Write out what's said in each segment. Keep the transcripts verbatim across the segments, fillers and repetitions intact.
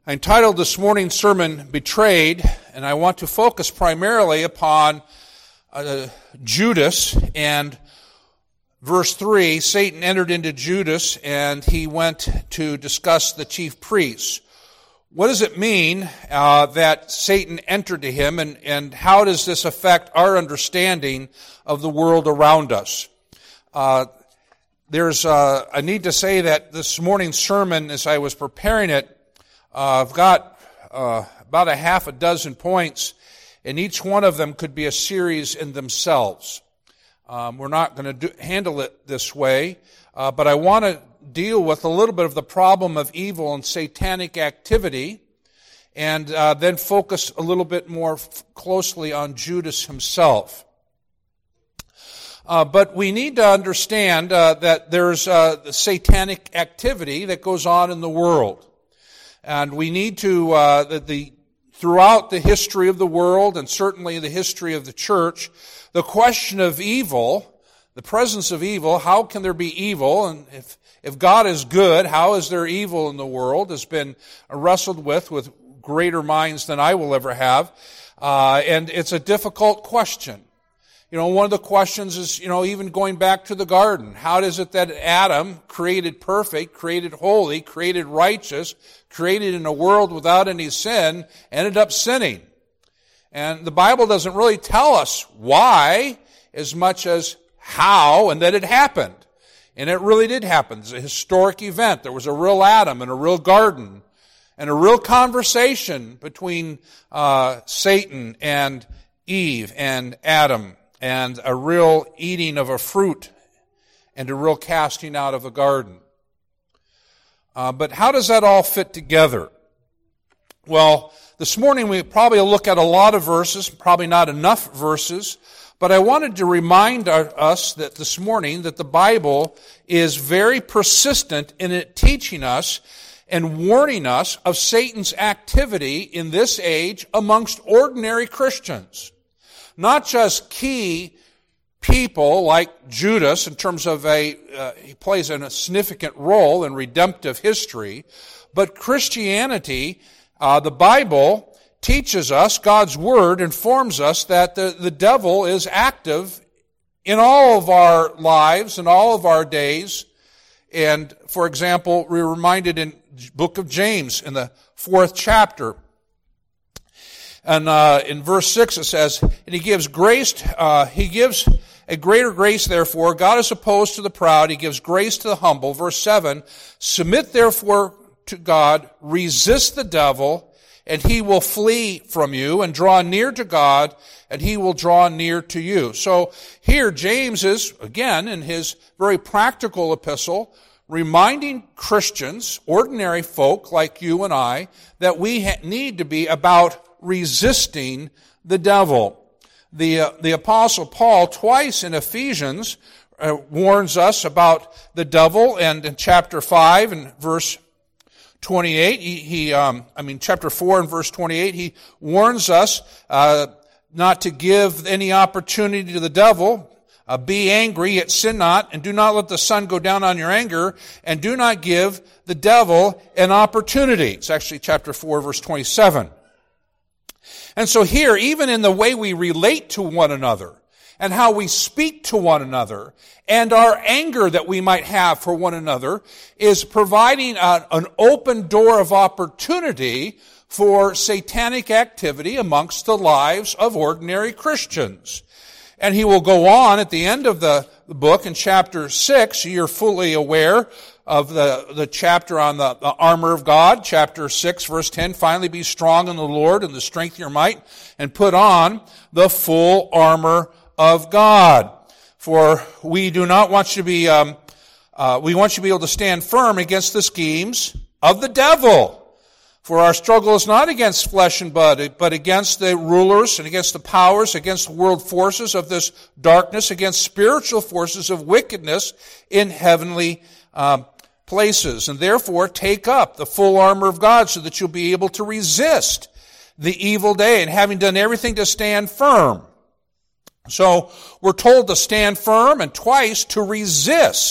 I entitled this morning's sermon, Betrayed, and I want to focus primarily upon uh, Judas and verse three. Satan entered into Judas and he went to discuss the chief priests. What does it mean uh, that Satan entered to him, and, and how does this affect our understanding of the world around us? Uh, there's uh, I need to say that this morning's sermon, as I was preparing it, Uh, I've got uh, about a half a dozen points, and each one of them could be a series in themselves. Um, we're not going to handle it this way, uh, but I want to deal with a little bit of the problem of evil and satanic activity, and uh, then focus a little bit more f- closely on Judas himself. Uh, but we need to understand uh, that there's uh, the satanic activity that goes on in the world. And we need to, uh, the, the, throughout the history of the world, and certainly the history of the church, the question of evil, the presence of evil, how can there be evil? And if, if God is good, how is there evil in the world, has been wrestled with with greater minds than I will ever have. Uh, and it's a difficult question. You know, one of the questions is, you know, even going back to the garden, how is it that Adam, created perfect, created holy, created righteous, created in a world without any sin, ended up sinning? And the Bible doesn't really tell us why as much as how and that it happened. And it really did happen. It's a historic event. There was a real Adam and a real garden and a real conversation between uh, Satan and Eve and Adam, and a real eating of a fruit and a real casting out of a garden. Uh, but how does that all fit together? Well, this morning we probably look at a lot of verses, probably not enough verses, but I wanted to remind our, us that this morning that the Bible is very persistent in it teaching us and warning us of Satan's activity in this age amongst ordinary Christians. Not just key people like Judas in terms of a, uh, he plays a significant role in redemptive history, but Christianity, uh, the Bible teaches us, God's Word informs us that the, the devil is active in all of our lives and all of our days. And for example, we're reminded in the book of James in the fourth chapter, and uh, in verse six it says, and he gives grace, uh, he gives a greater grace therefore. God is opposed to the proud, he gives grace to the humble. Verse seven, submit therefore to God, resist the devil, and he will flee from you, and draw near to God, and he will draw near to you. So here James is, again, in his very practical epistle, reminding Christians, ordinary folk like you and I, that we ha- need to be about resisting the devil. The uh, the Apostle Paul twice in Ephesians uh, warns us about the devil, and in chapter five and verse twenty-eight, he, he um, I mean chapter four and verse twenty-eight, he warns us uh, not to give any opportunity to the devil. Uh, be angry, yet sin not, and do not let the sun go down on your anger, and do not give the devil an opportunity. It's actually chapter four, verse twenty-seven. And so here, even in the way we relate to one another, and how we speak to one another, and our anger that we might have for one another, is providing a, an open door of opportunity for satanic activity amongst the lives of ordinary Christians. And he will go on at the end of the book in chapter six, you're fully aware of the, the chapter on the, the armor of God, chapter six, verse ten, finally be strong in the Lord and the strength of your might, and put on the full armor of God. For we do not want you to be, um, uh, we want you to be able to stand firm against the schemes of the devil. For our struggle is not against flesh and blood, but against the rulers and against the powers, against the world forces of this darkness, against spiritual forces of wickedness in heavenly um, places. And therefore, take up the full armor of God so that you'll be able to resist the evil day, and having done everything to stand firm. So we're told to stand firm, and twice to resist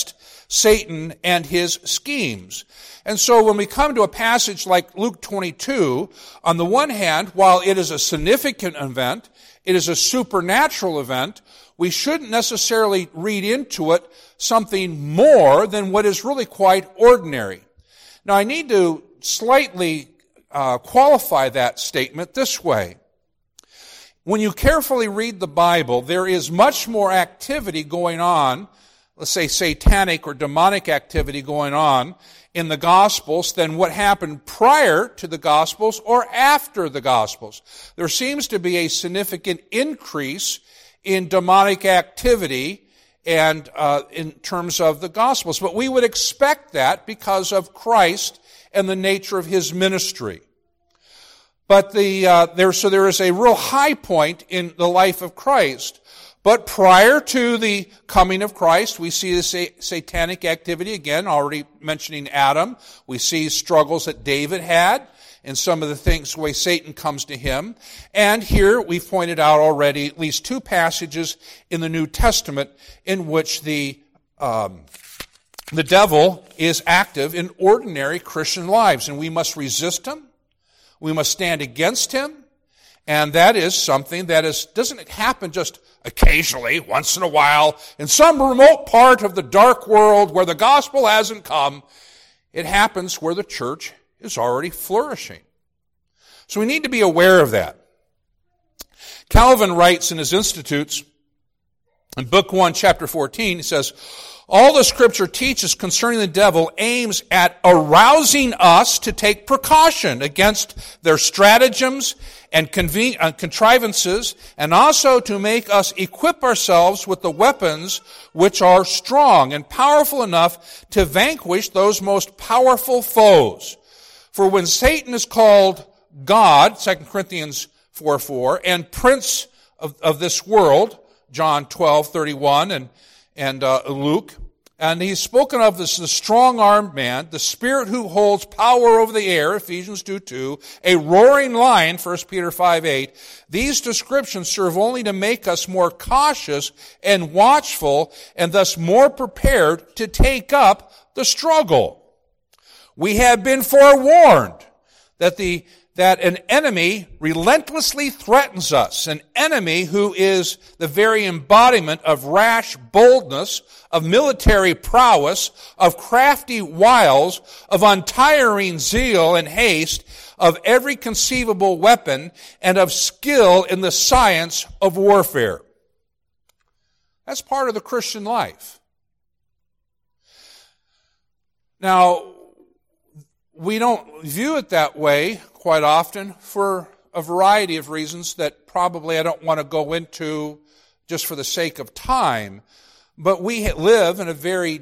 Satan and his schemes. And so when we come to a passage like Luke twenty-two, on the one hand, while it is a significant event, it is a supernatural event, we shouldn't necessarily read into it something more than what is really quite ordinary. Now, I need to slightly uh, qualify that statement this way. When you carefully read the Bible, there is much more activity going on, let's say satanic or demonic activity going on in the Gospels than what happened prior to the Gospels or after the Gospels. There seems to be a significant increase in demonic activity and uh, in terms of the Gospels. But we would expect that because of Christ and the nature of his ministry. But the uh, there so there is a real high point in the life of Christ. But prior to the coming of Christ, we see the sa- satanic activity, again, already mentioning Adam. We see struggles that David had and some of the things, the way Satan comes to him. And here we've pointed out already at least two passages in the New Testament in which the um, the devil is active in ordinary Christian lives. And we must resist him. We must stand against him. And that is something that is doesn't happen just occasionally, once in a while, in some remote part of the dark world where the gospel hasn't come. It happens where the church is already flourishing. So we need to be aware of that. Calvin writes in his Institutes, in Book one, Chapter fourteen, he says, all the Scripture teaches concerning the devil aims at arousing us to take precaution against their stratagems and conven- uh, contrivances, and also to make us equip ourselves with the weapons which are strong and powerful enough to vanquish those most powerful foes. For when Satan is called God, Second Corinthians four four, and prince of, of this world, John twelve thirty-one, and and uh, Luke, and he's spoken of this the strong-armed man, the spirit who holds power over the air, Ephesians two two, a roaring lion, First Peter five eight. These descriptions serve only to make us more cautious and watchful, and thus more prepared to take up the struggle. We have been forewarned that the that an enemy relentlessly threatens us, an enemy who is the very embodiment of rash boldness, of military prowess, of crafty wiles, of untiring zeal and haste, of every conceivable weapon, and of skill in the science of warfare. That's part of the Christian life. Now, we don't view it that way quite often for a variety of reasons that probably I don't want to go into just for the sake of time. But we live in a very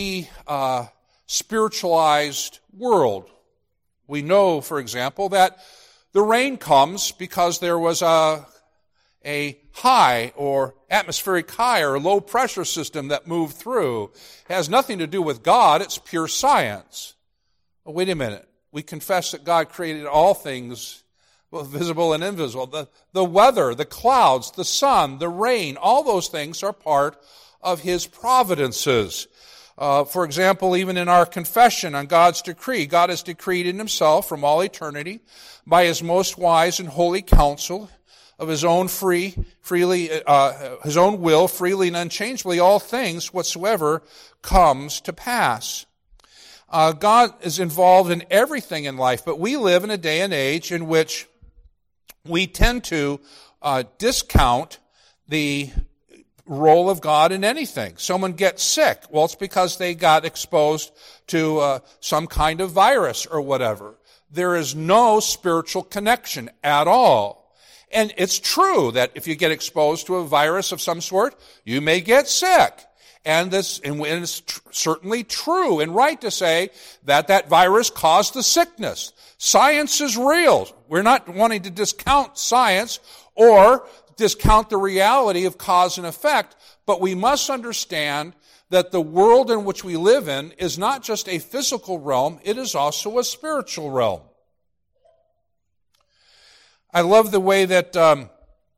de-spiritualized uh, world. We know, for example, that the rain comes because there was a, a high or atmospheric high or low pressure system that moved through. It has nothing to do with God. It's pure science. Oh, wait a minute. We confess that God created all things, both visible and invisible. The, the weather, the clouds, the sun, the rain, all those things are part of his providences. Uh, for example, even in our confession on God's decree, God has decreed in himself from all eternity by his most wise and holy counsel of his own free, freely, uh, his own will, freely and unchangeably, all things whatsoever comes to pass. Uh, God is involved in everything in life, but we live in a day and age in which we tend to uh, discount the role of God in anything. Someone gets sick. Well, it's because they got exposed to uh, some kind of virus or whatever. There is no spiritual connection at all. And it's true that if you get exposed to a virus of some sort, you may get sick. And this, and it's tr- certainly true and right to say that that virus caused the sickness. Science is real. We're not wanting to discount science or discount the reality of cause and effect, but we must understand that the world in which we live in is not just a physical realm, it is also a spiritual realm. I love the way that um,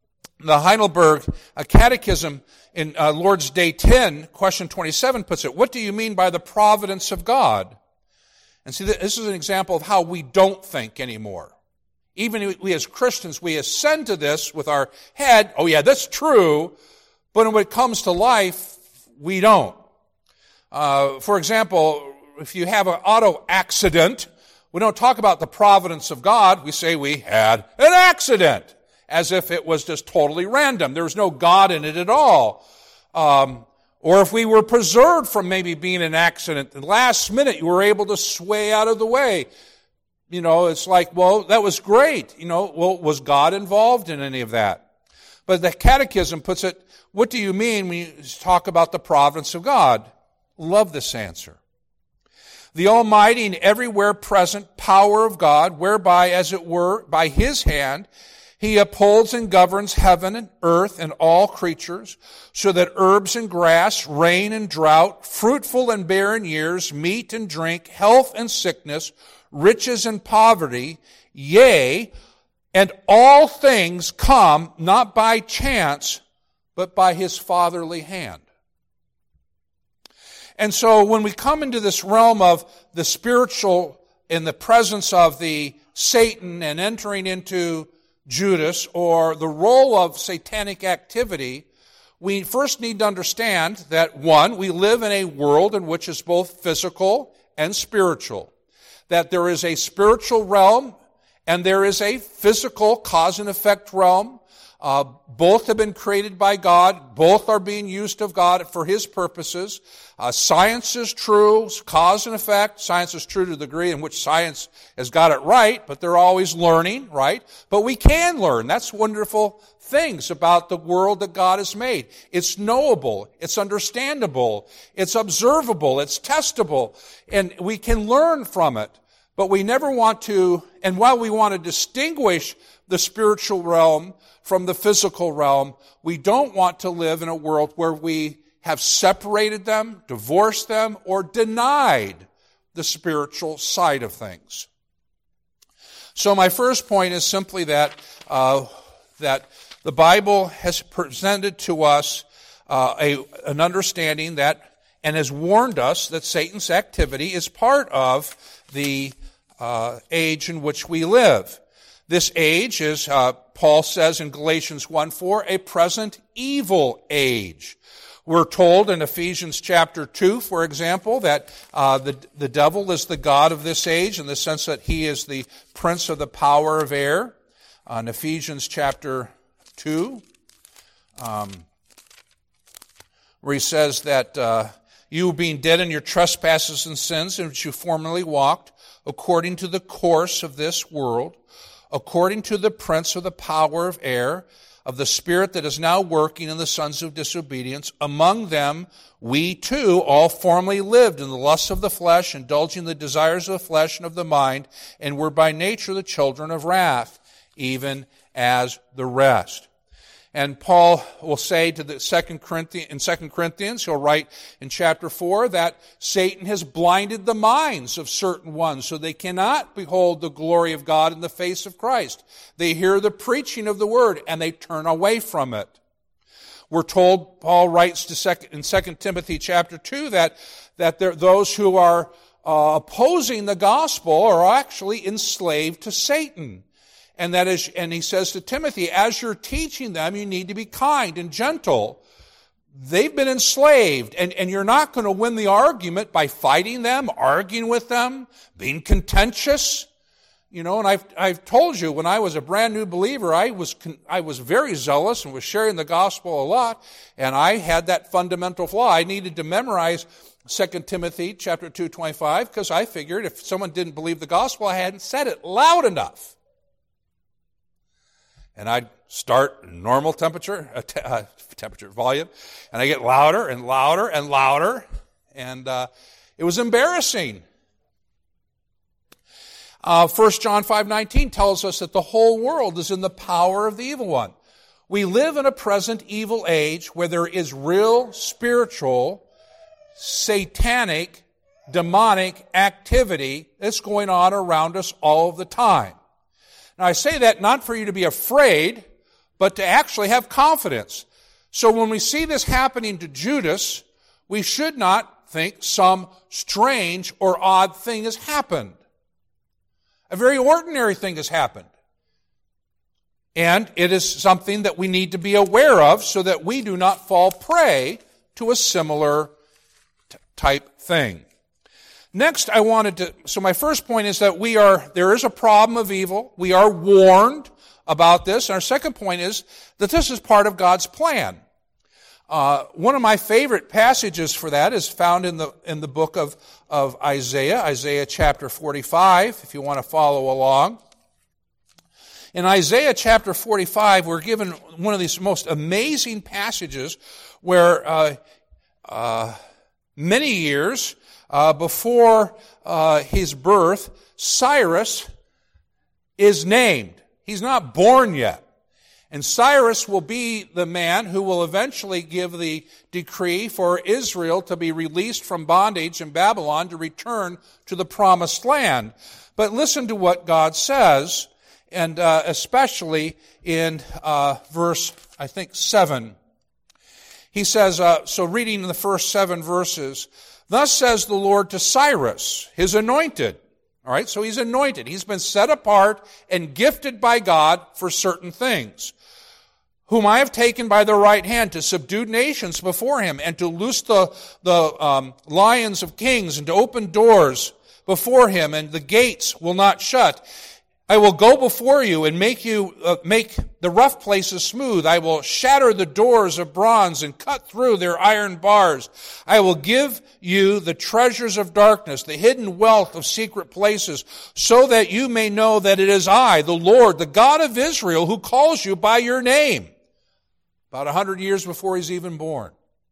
The Heidelberg uh, Catechism in uh, Lord's Day ten, question twenty-seven puts it, what do you mean by the providence of God? And see, this is an example of how we don't think anymore. Even we as Christians, we ascend to this with our head, oh yeah, that's true, but when it comes to life, we don't. Uh, for example, if you have an auto accident, we don't talk about the providence of God, we say we had an accident, as if it was just totally random. There was no God in it at all. Um, or if we were preserved from maybe being in an accident, the last minute you were able to sway out of the way. You know, it's like, well, that was great. You know, well, was God involved in any of that? But the Catechism puts it, what do you mean when you talk about the providence of God? Love this answer. The almighty and everywhere present power of God, whereby, as it were, by his hand, he upholds and governs heaven and earth and all creatures, so that herbs and grass, rain and drought, fruitful and barren years, meat and drink, health and sickness, riches and poverty, yea, and all things come not by chance, but by his fatherly hand. And so when we come into this realm of the spiritual in the presence of the Satan and entering into Judas, or the role of satanic activity, we first need to understand that, one, we live in a world in which is both physical and spiritual. That there is a spiritual realm and there is a physical cause and effect realm. Uh, both have been created by God. Both are being used of God for his purposes. Uh, science is true, cause and effect. Science is true to the degree in which science has got it right, but they're always learning, right? But we can learn. That's wonderful things about the world that God has made. It's knowable, it's understandable, it's observable, it's testable, and we can learn from it. But we never want to, and while we want to distinguish the spiritual realm from the physical realm, we don't want to live in a world where we have separated them, divorced them, or denied the spiritual side of things. So my first point is simply that uh, that the Bible has presented to us uh, a, an understanding that, and has warned us that Satan's activity is part of the uh, age in which we live. This age is, uh, Paul says in Galatians one four, a present evil age. We're told in Ephesians chapter two, for example, that uh, the, the devil is the god of this age in the sense that he is the prince of the power of air. Uh, in Ephesians chapter two, um, where he says that uh, you being dead in your trespasses and sins in which you formerly walked, according to the course of this world, according to the prince of the power of air, of the spirit that is now working in the sons of disobedience. Among them we too all formerly lived in the lusts of the flesh, indulging the desires of the flesh and of the mind, and were by nature the children of wrath, even as the rest. And Paul will say to the Second Corinthians, in Second Corinthians, he'll write in chapter four that Satan has blinded the minds of certain ones so they cannot behold the glory of God in the face of Christ. They hear the preaching of the word and they turn away from it. We're told, Paul writes to second, in Second Timothy chapter two that, that there, those who are uh, opposing the gospel are actually enslaved to Satan. And that is, and he says to Timothy, as you're teaching them, you need to be kind and gentle. They've been enslaved, and, and you're not going to win the argument by fighting them, arguing with them, being contentious. You know, and I've, I've told you, when I was a brand new believer, I was, I was very zealous and was sharing the gospel a lot, and I had that fundamental flaw. I needed to memorize Second Timothy chapter two twenty-five, because I figured if someone didn't believe the gospel, I hadn't said it loud enough. And I'd start normal temperature, uh, te- uh, temperature, volume, and I get louder and louder and louder, and uh, it was embarrassing. Uh, First John five nineteen tells us that the whole world is in the power of the evil one. We live in a present evil age where there is real spiritual, satanic, demonic activity that's going on around us all of the time. Now, I say that not for you to be afraid, but to actually have confidence. So when we see this happening to Judas, we should not think some strange or odd thing has happened. A very ordinary thing has happened. And it is something that we need to be aware of so that we do not fall prey to a similar t- type thing. Next, I wanted to, so my first point is that we are, there is a problem of evil. We are warned about this. And our second point is that this is part of God's plan. Uh, one of my favorite passages for that is found in the in the book of, of Isaiah, Isaiah chapter forty-five, if you want to follow along. In Isaiah chapter forty-five, we're given one of these most amazing passages where uh, uh, many years uh, before uh, his birth, Cyrus is named. He's not born yet. And Cyrus will be the man who will eventually give the decree for Israel to be released from bondage in Babylon to return to the promised land. But listen to what God says, and uh, especially in uh, verse, I think, seven. He says, uh, so reading the first seven verses, "Thus says the Lord to Cyrus, his anointed." All right, so he's anointed. He's been set apart and gifted by God for certain things. "Whom I have taken by the right hand to subdue nations before him, and to loose the, the um, lions of kings, and to open doors before him, and the gates will not shut. I will go before you and make you uh, make the rough places smooth. I will shatter the doors of bronze and cut through their iron bars. I will give you the treasures of darkness, the hidden wealth of secret places, so that you may know that it is I, the Lord, the God of Israel, who calls you by your name." About a hundred years before he's even born.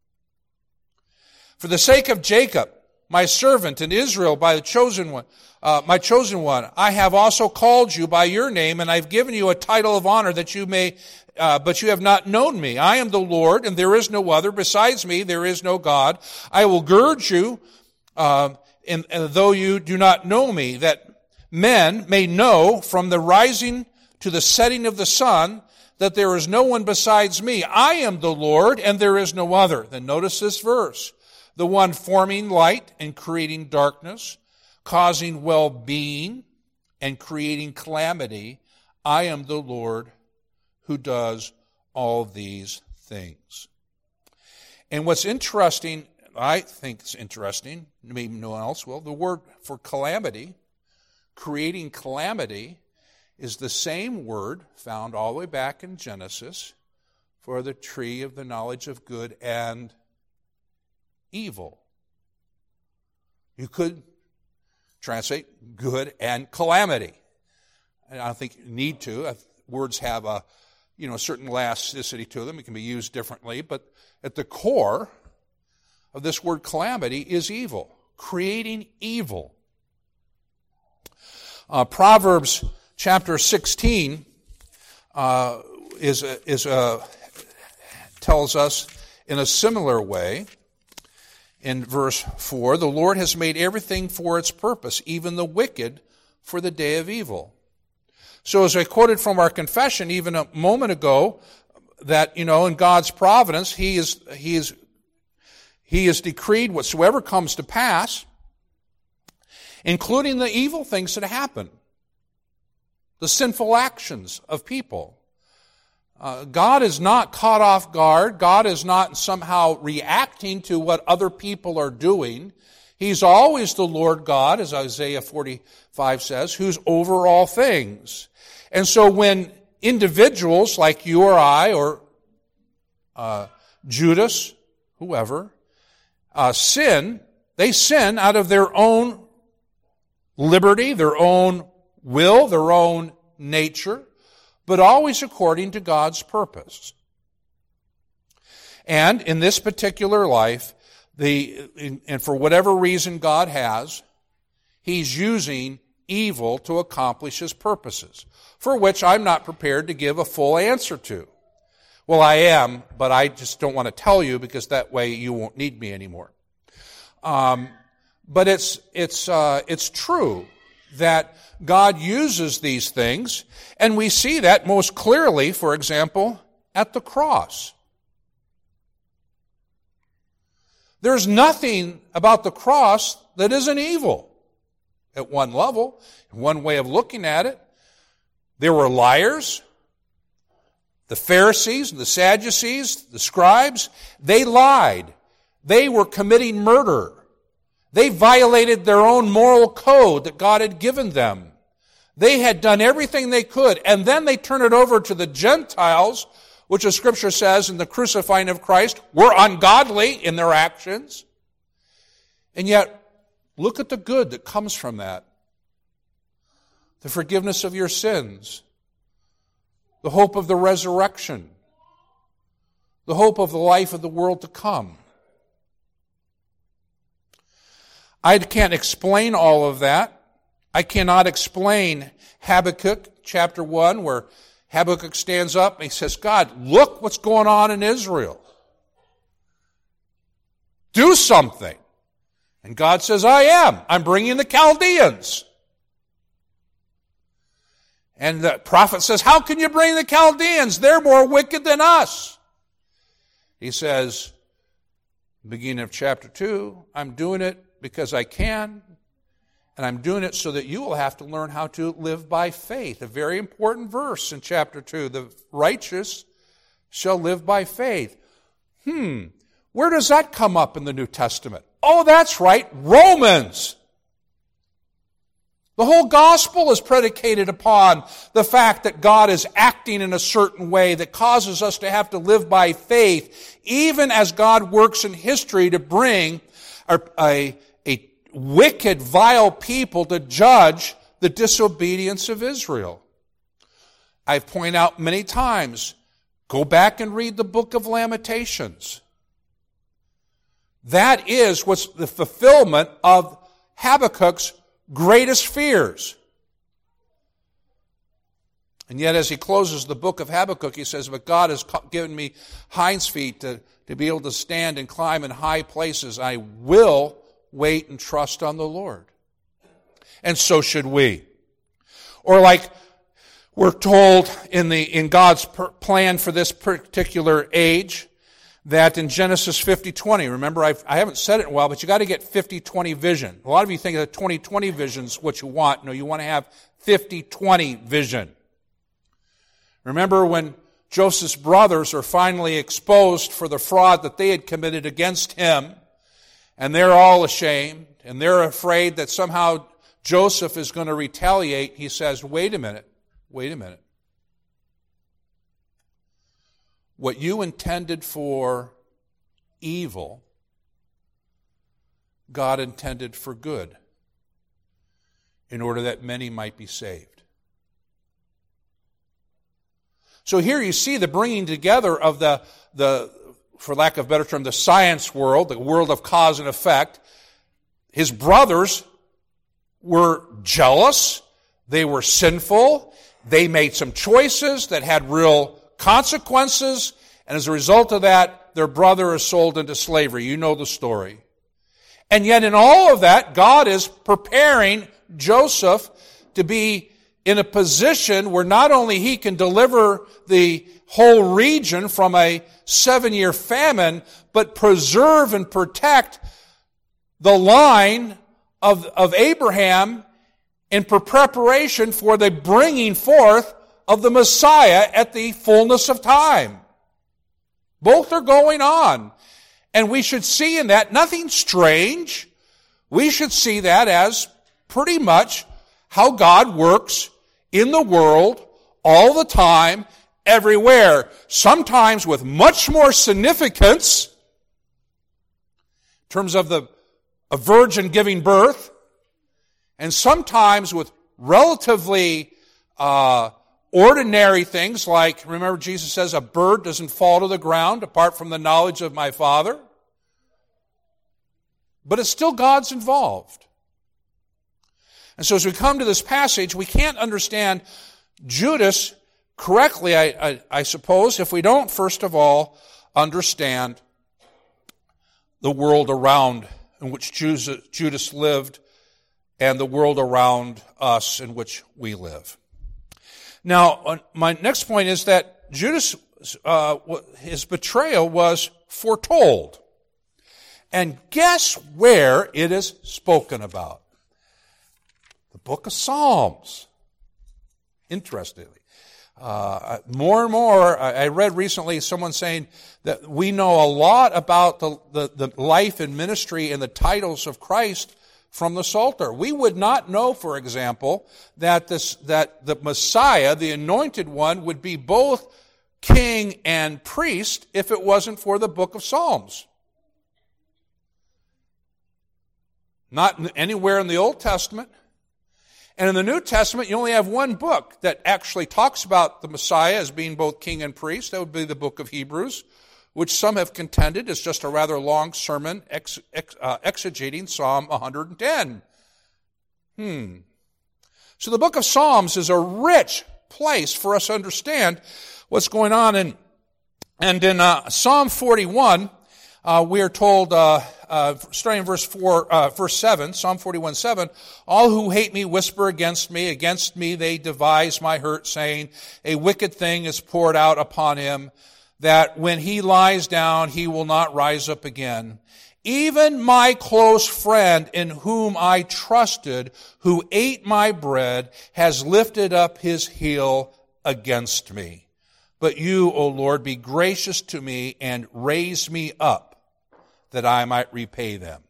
"For the sake of Jacob, my servant, and Israel, by the chosen one, uh, my chosen one, I have also called you by your name, and I've given you a title of honor that you may, uh, but you have not known me. I am the Lord, and there is no other. Besides me, there is no God. I will gird you, uh, and, and though you do not know me, that men may know from the rising to the setting of the sun that there is no one besides me. I am the Lord, and there is no other." Then notice this verse. "The one forming light and creating darkness, causing well-being and creating calamity. I am the Lord who does all these things." And what's interesting, I think it's interesting, maybe no one else will, the word for calamity, creating calamity, is the same word found all the way back in Genesis for the tree of the knowledge of good and evil. You could translate good and calamity. And I don't think you need to. Words have a, you know, a certain elasticity to them. It can be used differently. But at the core of this word calamity is evil, creating evil. Uh, Proverbs Chapter sixteen uh, is a, is a, tells us in a similar way. In verse four, "The Lord has made everything for its purpose, even the wicked for the day of evil." So as I quoted from our confession even a moment ago, that, you know, in God's providence, He is He is He has decreed whatsoever comes to pass, including the evil things that happen. The sinful actions of people. Uh, God is not caught off guard. God is not somehow reacting to what other people are doing. He's always the Lord God, as Isaiah forty-five says, who's over all things. And so when individuals like you or I or uh, Judas, whoever, uh, sin, they sin out of their own liberty, their own will, their own nature, but always according to God's purpose. And in this particular life, the and for whatever reason God has, He's using evil to accomplish His purposes, for which I'm not prepared to give a full answer to. Well, I am, but I just don't want to tell you because that way you won't need me anymore. Um, but it's it's uh, it's true that God uses these things, and we see that most clearly, for example, at the cross. There's nothing about the cross that isn't evil at one level, one way of looking at it. There were liars, the Pharisees, the Sadducees, the scribes. They lied. They were committing murder. They violated their own moral code that God had given them. They had done everything they could, and then they turn it over to the Gentiles, which the Scripture says in the crucifying of Christ were ungodly in their actions. And yet, look at the good that comes from that. The forgiveness of your sins, the hope of the resurrection, the hope of the life of the world to come. I can't explain all of that. I cannot explain Habakkuk chapter one, where Habakkuk stands up and he says, God, look what's going on in Israel. Do something. And God says, I am. I'm bringing the Chaldeans. And the prophet says, how can you bring the Chaldeans? They're more wicked than us. He says, beginning of chapter two, I'm doing it because I can, and I'm doing it so that you will have to learn how to live by faith. A very important verse in chapter two. The righteous shall live by faith. Hmm, where does that come up in the New Testament? Oh, that's right, Romans. The whole gospel is predicated upon the fact that God is acting in a certain way that causes us to have to live by faith, even as God works in history to bring a, a, a wicked, vile people to judge the disobedience of Israel. I've pointed out many times, go back and read the book of Lamentations. That is what's the fulfillment of Habakkuk's greatest fears. And yet as he closes the book of Habakkuk, he says, but God has given me hinds feet to, to be able to stand and climb in high places. I will wait and trust on the Lord. And so should we. Or like we're told in the in God's per, plan for this particular age, that in Genesis fifty twenty, remember I've, I haven't said it in a while, but you got to get fifty twenty vision. A lot of you think that twenty twenty vision is what you want. No, you want to have fifty twenty vision. Remember when Joseph's brothers are finally exposed for the fraud that they had committed against him, and they're all ashamed, and they're afraid that somehow Joseph is going to retaliate. He says, wait a minute, wait a minute. What you intended for evil, God intended for good, in order that many might be saved. So here you see the bringing together of the, the, for lack of a better term, the science world, the world of cause and effect. His brothers were jealous, they were sinful, they made some choices that had real consequences, and as a result of that, their brother is sold into slavery. You know the story. And yet in all of that, God is preparing Joseph to be in a position where not only he can deliver the whole region from a seven-year famine, but preserve and protect the line of, of Abraham in preparation for the bringing forth of the Messiah at the fullness of time. Both are going on. And we should see in that nothing strange. We should see that as pretty much how God works in the world all the time, everywhere. Sometimes with much more significance in terms of the a virgin giving birth, and sometimes with relatively uh, ordinary things like, remember Jesus says, a bird doesn't fall to the ground apart from the knowledge of my Father. But it's still God's involved. And so as we come to this passage, we can't understand Judas correctly, I, I, I suppose, if we don't, first of all, understand the world around in which Judas lived and the world around us in which we live. Now, my next point is that Judas, uh, his betrayal was foretold. And guess where it is spoken about? The book of Psalms. Interestingly. Uh, more and more, I read recently someone saying that we know a lot about the, the, the life and ministry and the titles of Christ from the Psalter. We would not know, for example, that this, that the Messiah, the anointed one, would be both king and priest if it wasn't for the book of Psalms. Not anywhere in the Old Testament. And in the New Testament, you only have one book that actually talks about the Messiah as being both king and priest. That would be the book of Hebrews, which some have contended is just a rather long sermon ex, ex, uh, exegeting Psalm one hundred ten. Hmm. So the book of Psalms is a rich place for us to understand what's going on. And, and in uh, Psalm forty-one, uh, we are told... Uh, Uh, starting in verse four, uh, verse seven, Psalm forty-one, seven, all who hate me whisper against me, against me they devise my hurt, saying, a wicked thing is poured out upon him, that when he lies down, he will not rise up again. Even my close friend in whom I trusted, who ate my bread, has lifted up his heel against me. But you, O Lord, be gracious to me and raise me up, that I might repay them.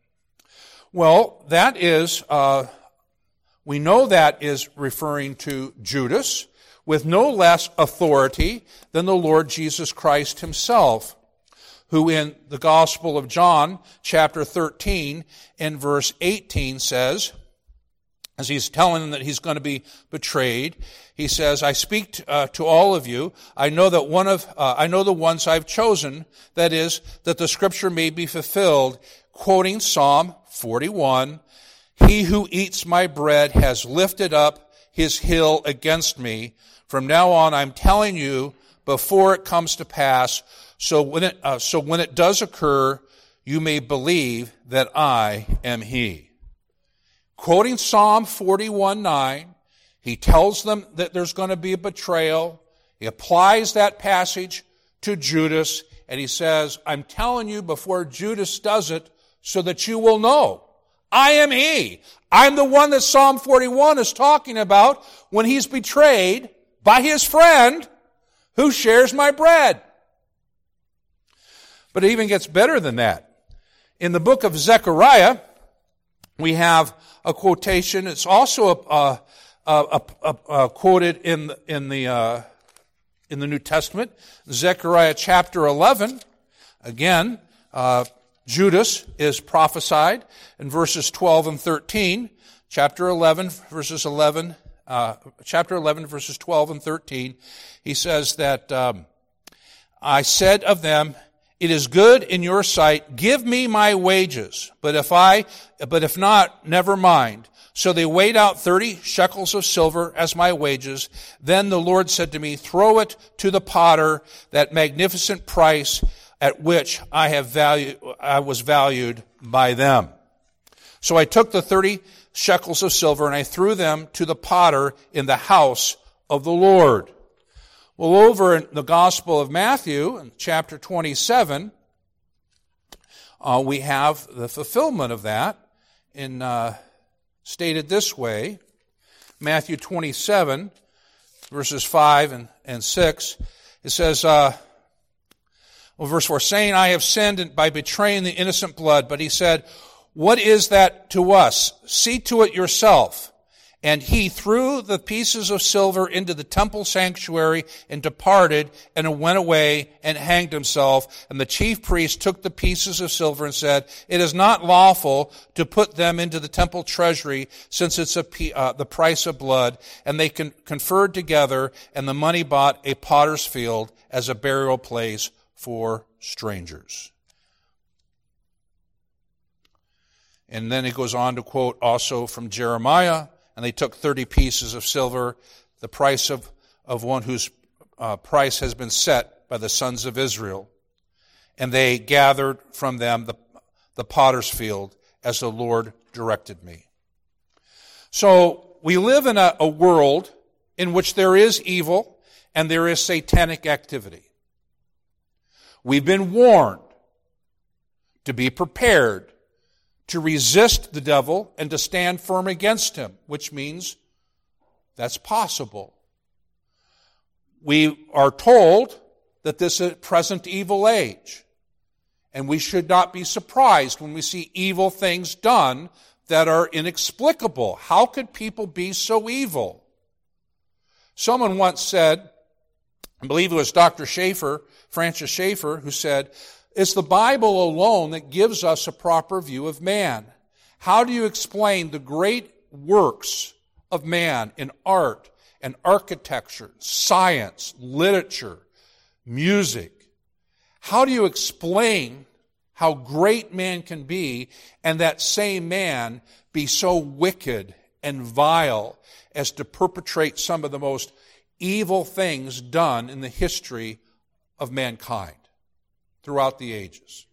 Well, that is, uh, we know that is referring to Judas with no less authority than the Lord Jesus Christ himself, who in the Gospel of John, chapter thirteen, in verse eighteen says, as he's telling them that he's going to be betrayed, he says, I speak to, uh, to all of you. I know that one of, uh, I know the ones I've chosen, that is, that the scripture may be fulfilled, quoting Psalm forty-one, he who eats my bread has lifted up his heel against me. From now on, I'm telling you before it comes to pass, so when it, uh, so when it does occur, you may believe that I am he. Quoting Psalm forty-one, nine, he tells them that there's going to be a betrayal. He applies that passage to Judas, and he says, I'm telling you before Judas does it so that you will know. I am he. I'm the one that Psalm forty-one is talking about when he's betrayed by his friend who shares my bread. But it even gets better than that. In the book of Zechariah, we have a quotation. It's also a, a, a, a, a quoted in the, in the uh, in the New Testament, Zechariah chapter eleven. Again, uh, Judas is prophesied in verses twelve and thirteen. Chapter eleven, verses eleven. Uh, chapter eleven, verses twelve and thirteen. He says that um, I said of them, it is good in your sight. Give me my wages. But if I, but if not, never mind. So they weighed out thirty shekels of silver as my wages. Then the Lord said to me, throw it to the potter, that magnificent price at which I have valued, I was valued by them. So I took the thirty shekels of silver and I threw them to the potter in the house of the Lord. Well, over in the Gospel of Matthew, in chapter twenty-seven, uh, we have the fulfillment of that in uh, stated this way. Matthew twenty-seven, verses five and, and six. It says, uh, well, verse four, saying, I have sinned by betraying the innocent blood. But he said, what is that to us? See to it yourself. And he threw the pieces of silver into the temple sanctuary and departed and went away and hanged himself. And the chief priest took the pieces of silver and said, it is not lawful to put them into the temple treasury, since it's a, uh, the price of blood. And they con- conferred together, and the money bought a potter's field as a burial place for strangers. And then it goes on to quote also from Jeremiah, and they took thirty pieces of silver, the price of, of one whose uh, price has been set by the sons of Israel. And they gathered from them the, the potter's field as the Lord directed me. So we live in a, a world in which there is evil and there is satanic activity. We've been warned to be prepared to resist the devil and to stand firm against him, which means that's possible. We are told that this is a present evil age, and we should not be surprised when we see evil things done that are inexplicable. How could people be so evil? Someone once said, I believe it was Doctor Schaeffer, Francis Schaeffer, who said, it's the Bible alone that gives us a proper view of man. How do you explain the great works of man in art and architecture, science, literature, music? How do you explain how great man can be and that same man be so wicked and vile as to perpetrate some of the most evil things done in the history of mankind throughout the ages?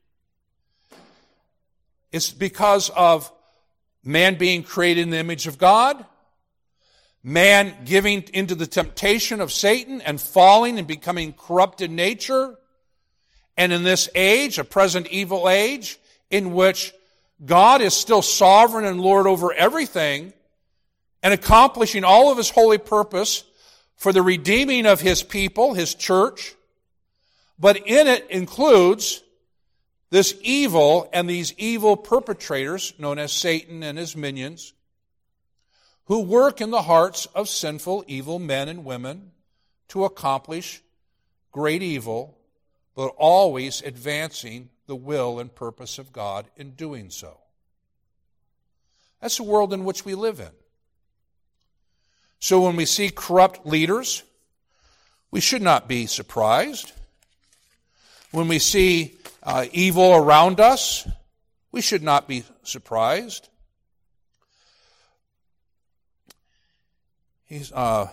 It's because of man being created in the image of God, man giving into the temptation of Satan and falling and becoming corrupt in nature, and in this age, a present evil age, in which God is still sovereign and Lord over everything and accomplishing all of His holy purpose for the redeeming of His people, His church, but in it includes this evil and these evil perpetrators known as Satan and his minions, who work in the hearts of sinful, evil men and women to accomplish great evil, but always advancing the will and purpose of God in doing so. That's the world in which we live in. So when we see corrupt leaders, we should not be surprised. When we see uh, evil around us, we should not be surprised. He's, uh,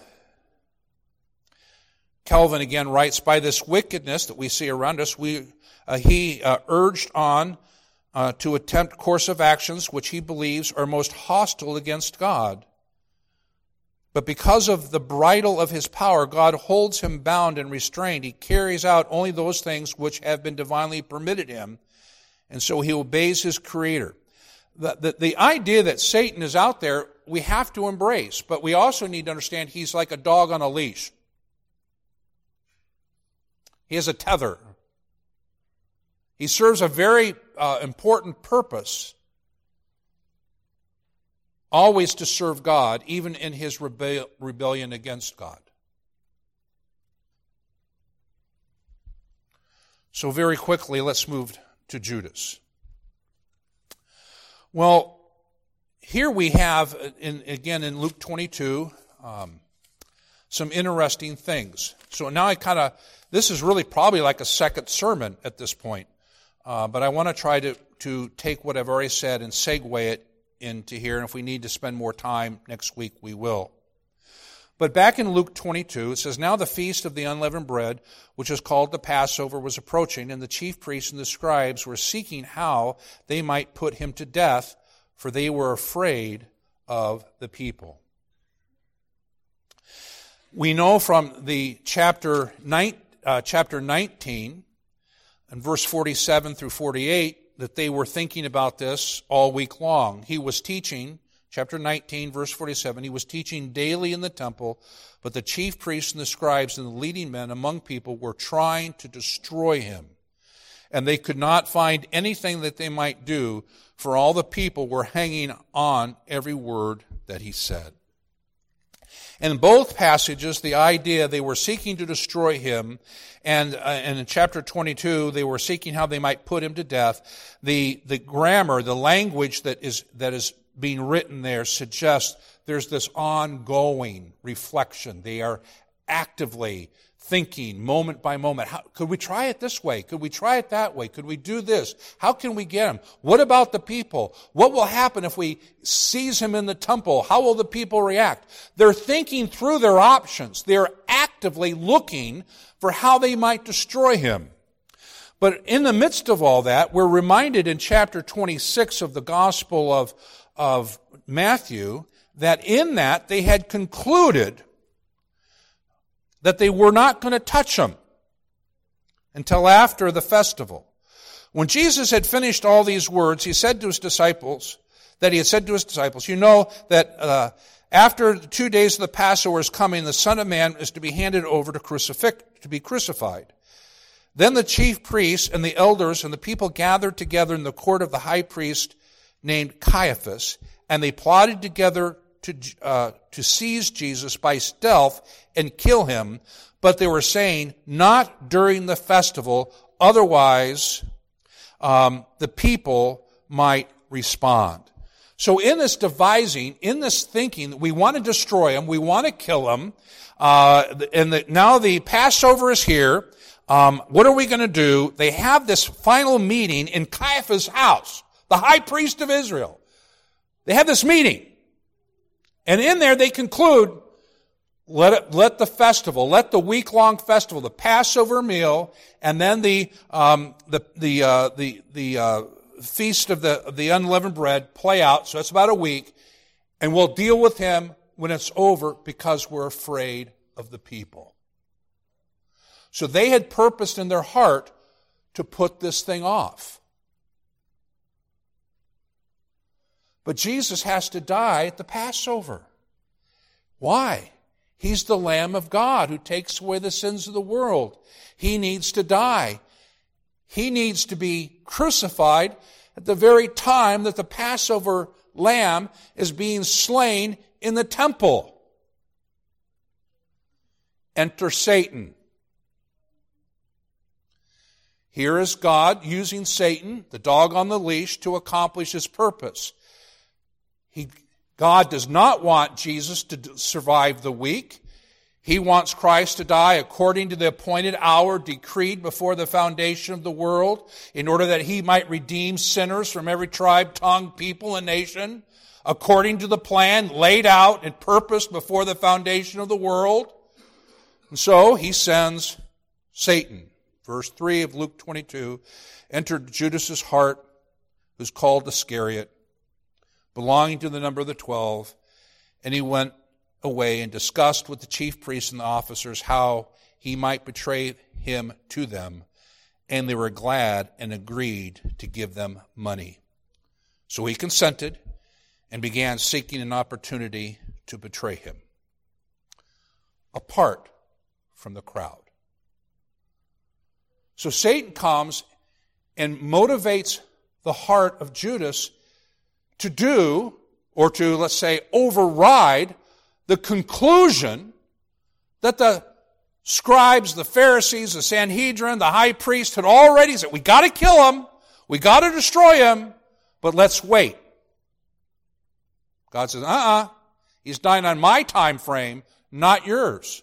Calvin again writes, by this wickedness that we see around us, we uh, he uh, urged on uh, to attempt course of actions which he believes are most hostile against God. But because of the bridle of his power, God holds him bound and restrained. He carries out only those things which have been divinely permitted him, and so he obeys his Creator. The, the, the idea that Satan is out there, we have to embrace, but we also need to understand he's like a dog on a leash. He has a tether. He serves a very uh, important purpose, always to serve God, even in his rebe- rebellion against God. So very quickly, let's move to Judas. Well, here we have, in, again in Luke twenty-two, um, some interesting things. So now I kind of, this is really probably like a second sermon at this point, uh, but I want to try to, to take what I've already said and segue it into here, and if we need to spend more time next week, we will. But back in Luke twenty-two, it says, now the feast of the unleavened bread, which is called the Passover, was approaching, and the chief priests and the scribes were seeking how they might put him to death, for they were afraid of the people. We know from the chapter nine, uh, chapter nineteen, and verse forty-seven through forty-eight, that they were thinking about this all week long. He was teaching, chapter nineteen, verse forty-seven, he was teaching daily in the temple, but the chief priests and the scribes and the leading men among people were trying to destroy him. And they could not find anything that they might do, for all the people were hanging on every word that he said. In both passages, the idea they were seeking to destroy him, and, uh, and in chapter twenty-two, they were seeking how they might put him to death. The, the grammar, the language that is, that is being written there suggests there's this ongoing reflection. They are actively thinking moment by moment. How, could we try it this way? Could we try it that way? Could we do this? How can we get him? What about the people? What will happen if we seize him in the temple? How will the people react? They're thinking through their options. They're actively looking for how they might destroy him. But in the midst of all that, we're reminded in chapter twenty-six of the Gospel of, of Matthew that in that they had concluded that they were not going to touch him until after the festival. When Jesus had finished all these words, he said to his disciples, that he had said to his disciples, you know that uh, after the two days of the Passover is coming, the Son of Man is to be handed over to crucifix, to be crucified. Then the chief priests and the elders and the people gathered together in the court of the high priest named Caiaphas, and they plotted together to uh, to seize Jesus by stealth and kill him. But they were saying, not during the festival, otherwise um, the people might respond. So in this devising, in this thinking, we want to destroy him, we want to kill him, uh, and the, now the Passover is here. Um, what are we going to do? They have this final meeting in Caiaphas' house, the high priest of Israel. They have this meeting. And in there they conclude, let it, let the festival, let the week-long festival, the Passover meal, and then the um, the the uh, the the uh, feast of the of the unleavened bread play out. So it's about a week, and we'll deal with him when it's over because we're afraid of the people. So they had purposed in their heart to put this thing off. But Jesus has to die at the Passover. Why? He's the Lamb of God who takes away the sins of the world. He needs to die. He needs to be crucified at the very time that the Passover lamb is being slain in the temple. Enter Satan. Here is God using Satan, the dog on the leash, to accomplish his purpose. He, God does not want Jesus to survive the week. He wants Christ to die according to the appointed hour decreed before the foundation of the world, in order that he might redeem sinners from every tribe, tongue, people, and nation, according to the plan laid out and purposed before the foundation of the world. And so he sends Satan. Verse three of Luke twenty-two, entered Judas's heart, who's called Iscariot, belonging to the number of the twelve, and he went away and discussed with the chief priests and the officers how he might betray him to them, and they were glad and agreed to give them money. So he consented and began seeking an opportunity to betray him, apart from the crowd. So Satan comes and motivates the heart of Judas to do, or to, let's say, override the conclusion that the scribes, the Pharisees, the Sanhedrin, the high priest had already said, we got to kill him, we got to destroy him, but let's wait. God says, uh-uh, he's dying on my time frame, not yours.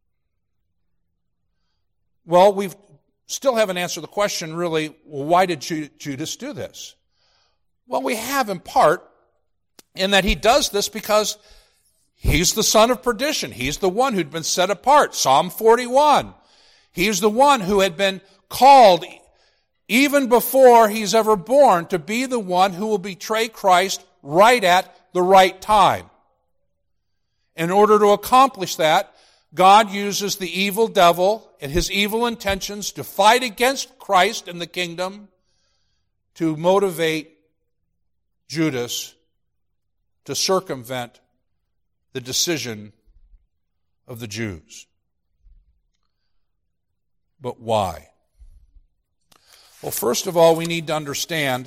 Well, we still haven't answered the question, really, well, why did Judas do this? Well, we have in part in that he does this because he's the son of perdition. He's the one who'd been set apart. Psalm forty-one. He's the one who had been called even before he's ever born to be the one who will betray Christ right at the right time. In order to accomplish that, God uses the evil devil and his evil intentions to fight against Christ and the kingdom, to motivate Judas to circumvent the decision of the Jews. But why? Well, first of all, we need to understand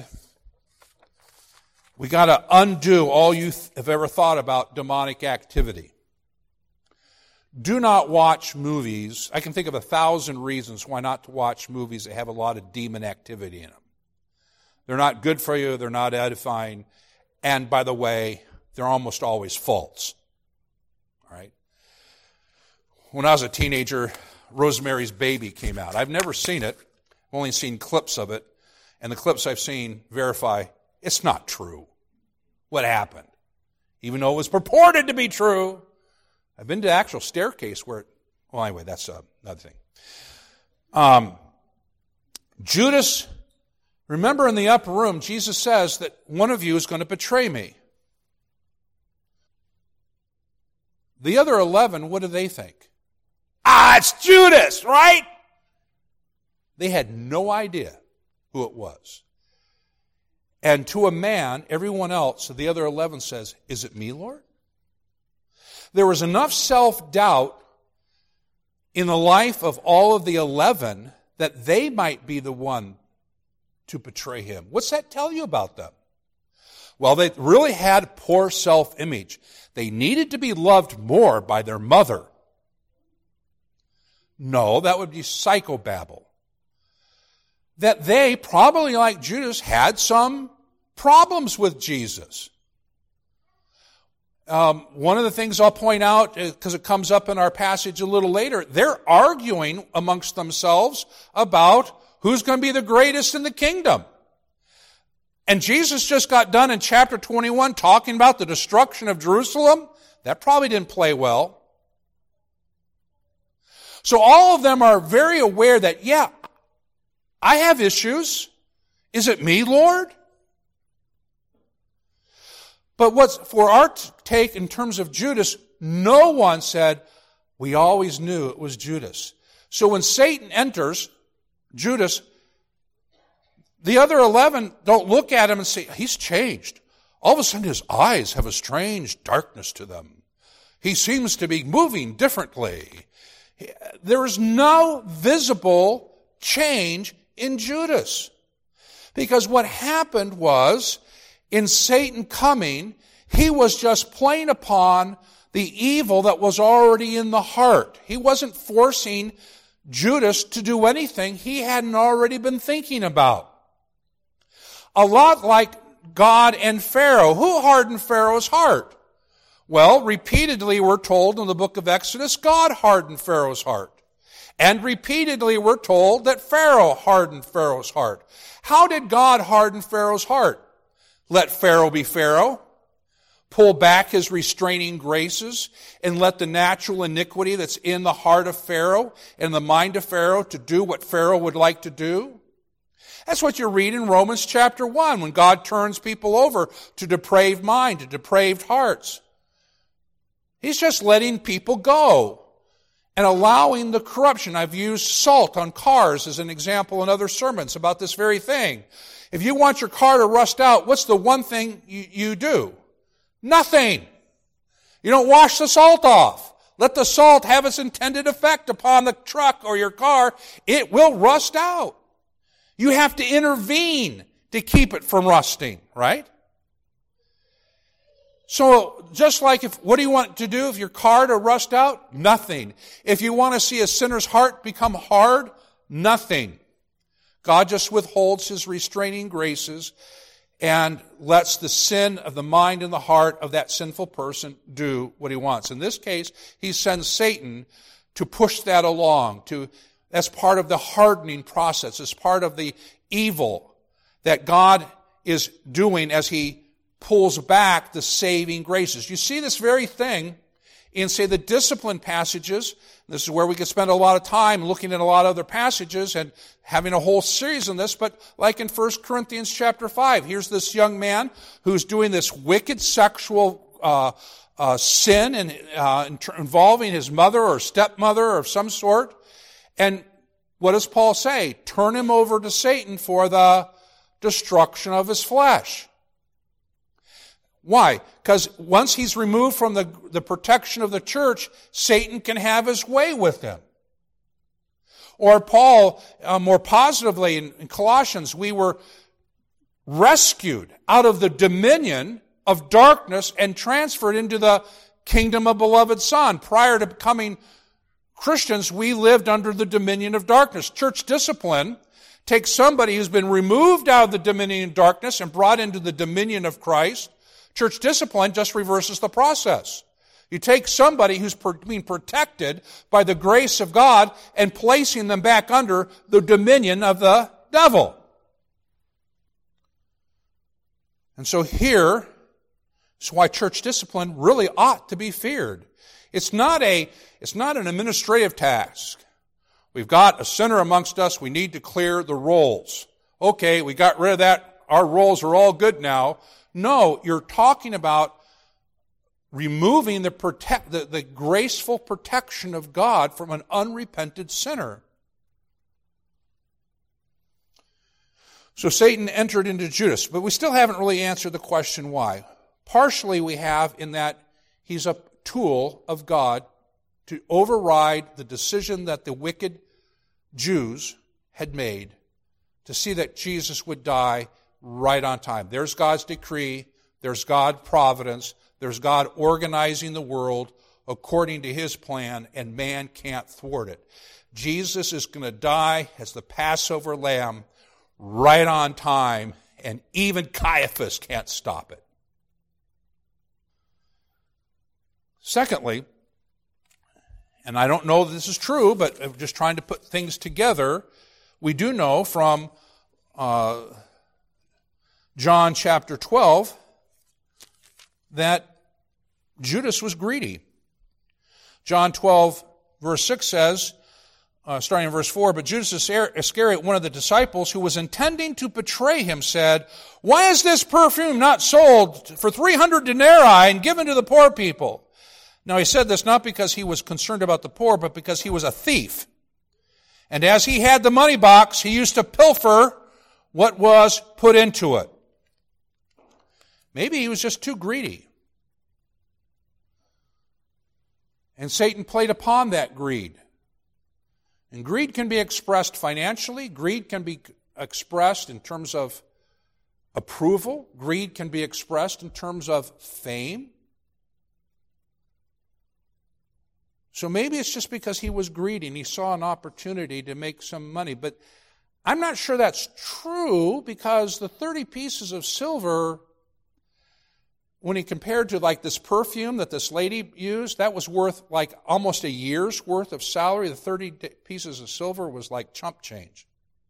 we got to undo all you th- have ever thought about demonic activity. Do not watch movies. I can think of a thousand reasons why not to watch movies that have a lot of demon activity in them. They're not good for you. They're not edifying. And by the way, they're almost always false. All right? When I was a teenager, Rosemary's Baby came out. I've never seen it. I've only seen clips of it. And the clips I've seen verify it's not true. What happened? Even though it was purported to be true. I've been to the actual staircase where it, well, anyway, that's uh, another thing. Um, Judas, remember in the upper room, Jesus says that one of you is going to betray me. The other eleven, what do they think? Ah, it's Judas, right? They had no idea who it was. And to a man, everyone else, the other eleven says, is it me, Lord? There was enough self-doubt in the life of all of the eleven that they might be the one to betray him. What's that tell you about them? Well, they really had poor self-image. They needed to be loved more by their mother. No, that would be psychobabble. That they, probably like Judas, had some problems with Jesus. Um, one of the things I'll point out, because it comes up in our passage a little later, they're arguing amongst themselves about who's going to be the greatest in the kingdom. And Jesus just got done in chapter twenty-one talking about the destruction of Jerusalem. That probably didn't play well. So all of them are very aware that, yeah, I have issues. Is it me, Lord? But what's for our take in terms of Judas, no one said, we always knew it was Judas. So when Satan enters, Judas, the other eleven don't look at him and say, he's changed. All of a sudden his eyes have a strange darkness to them. He seems to be moving differently. There is no visible change in Judas. Because what happened was, in Satan coming, he was just playing upon the evil that was already in the heart. He wasn't forcing Judas to do anything he hadn't already been thinking about. A lot like God and Pharaoh. Who hardened Pharaoh's heart? Well, repeatedly we're told in the book of Exodus, God hardened Pharaoh's heart. And repeatedly we're told that Pharaoh hardened Pharaoh's heart. How did God harden Pharaoh's heart? Let Pharaoh be Pharaoh. Pull back his restraining graces and let the natural iniquity that's in the heart of Pharaoh and the mind of Pharaoh to do what Pharaoh would like to do. That's what you read in Romans chapter one when God turns people over to depraved mind, to depraved hearts. He's just letting people go and allowing the corruption. I've used salt on cars as an example in other sermons about this very thing. If you want your car to rust out, what's the one thing you, you do? Nothing. You don't wash the salt off. Let the salt have its intended effect upon the truck or your car. It will rust out. You have to intervene to keep it from rusting, right? So, just like if, what do you want to do if your car to rust out? Nothing. If you want to see a sinner's heart become hard, nothing. God just withholds his restraining graces and lets the sin of the mind and the heart of that sinful person do what he wants. In this case, he sends Satan to push that along, to as part of the hardening process, as part of the evil that God is doing as he pulls back the saving graces. You see this very thing in, say, the discipline passages. This is where we could spend a lot of time looking at a lot of other passages and having a whole series on this, but like in First Corinthians chapter five, here's this young man who's doing this wicked sexual uh, uh, sin and uh, involving his mother or stepmother of some sort. And what does Paul say? Turn him over to Satan for the destruction of his flesh. Why? Because once he's removed from the, the protection of the church, Satan can have his way with him. Or Paul, uh, more positively in, in Colossians, we were rescued out of the dominion of darkness and transferred into the kingdom of beloved Son. Prior to becoming Christians, we lived under the dominion of darkness. Church discipline takes somebody who's been removed out of the dominion of darkness and brought into the dominion of Christ. Church discipline just reverses the process. You take somebody who's being protected by the grace of God and placing them back under the dominion of the devil. And so here is why church discipline really ought to be feared. It's not a, it's not an administrative task. We've got a sinner amongst us. We need to clear the rolls. Okay, we got rid of that. Our rolls are all good now. No, you're talking about removing the, protect, the, the graceful protection of God from an unrepented sinner. So Satan entered into Judas, but we still haven't really answered the question why. Partially we have in that he's a tool of God to override the decision that the wicked Jews had made to see that Jesus would die right on time. There's God's decree, there's God's providence, there's God organizing the world according to his plan, and man can't thwart it. Jesus is going to die as the Passover lamb right on time, and even Caiaphas can't stop it. Secondly, and I don't know if this is true, but I'm just trying to put things together, we do know from uh, John chapter twelve that Judas was greedy. John twelve verse six says, uh, starting in verse four, but Judas Iscariot, one of the disciples who was intending to betray him, said, "Why is this perfume not sold for three hundred denarii and given to the poor people?" Now he said this not because he was concerned about the poor, but because he was a thief. And as he had the money box, he used to pilfer what was put into it. Maybe he was just too greedy. And Satan played upon that greed. And greed can be expressed financially. Greed can be expressed in terms of approval. Greed can be expressed in terms of fame. So maybe it's just because he was greedy and he saw an opportunity to make some money. But I'm not sure that's true, because the thirty pieces of silver, when he compared to like this perfume that this lady used, that was worth like almost a year's worth of salary. The thirty pieces of silver was like chump change.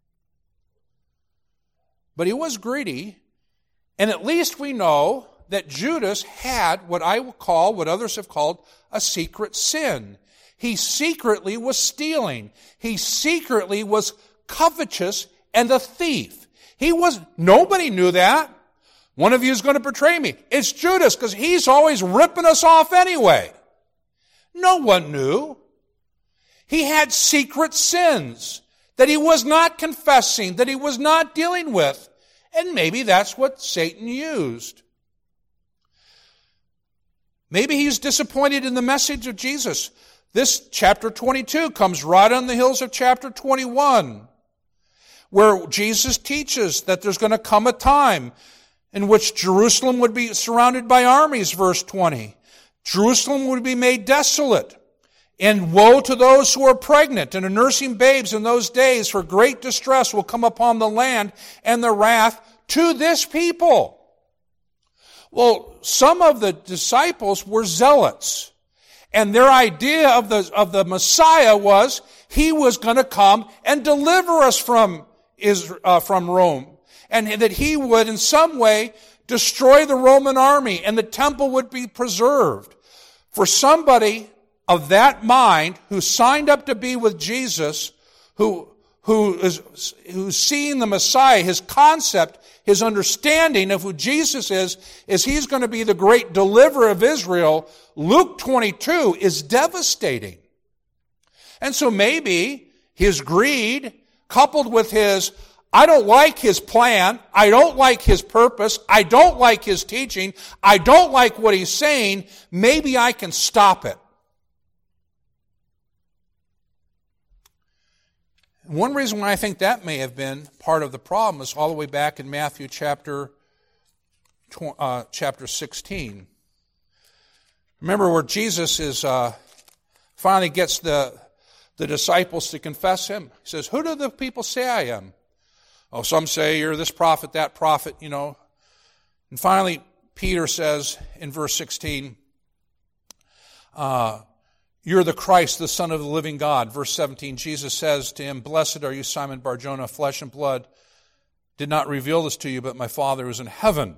But he was greedy, and at least we know that Judas had what I will call, what others have called, a secret sin. He secretly was stealing. He secretly was covetous and a thief. He was, nobody knew that. One of you is going to betray me. It's Judas, because he's always ripping us off anyway. No one knew. He had secret sins that he was not confessing, that he was not dealing with. And maybe that's what Satan used. Maybe he's disappointed in the message of Jesus. This chapter twenty-two comes right on the heels of chapter twenty-one, where Jesus teaches that there's going to come a time in which Jerusalem would be surrounded by armies, verse twenty. Jerusalem would be made desolate. And woe to those who are pregnant and are nursing babes in those days, for great distress will come upon the land and the wrath to this people. Well, some of the disciples were zealots, and their idea of the, of the Messiah was he was going to come and deliver us from, Israel, uh, from Rome, and that he would in some way destroy the Roman army and the temple would be preserved. For somebody of that mind who signed up to be with Jesus, who, who is, who's seeing the Messiah, his concept, his understanding of who Jesus is, is he's going to be the great deliverer of Israel. Luke twenty-two is devastating. And so maybe his greed, coupled with his, I don't like his plan, I don't like his purpose, I don't like his teaching, I don't like what he's saying, maybe I can stop it. One reason why I think that may have been part of the problem is all the way back in Matthew chapter uh, chapter sixteen. Remember where Jesus is uh, finally gets the the disciples to confess him. He says, "Who do the people say I am?" Oh, some say you're this prophet, that prophet, you know. And finally, Peter says in verse sixteen, uh, "You're the Christ, the Son of the living God." Verse seventeen, Jesus says to him, "Blessed are you, Simon Bar-Jonah, flesh and blood did not reveal this to you, but my Father who is in heaven."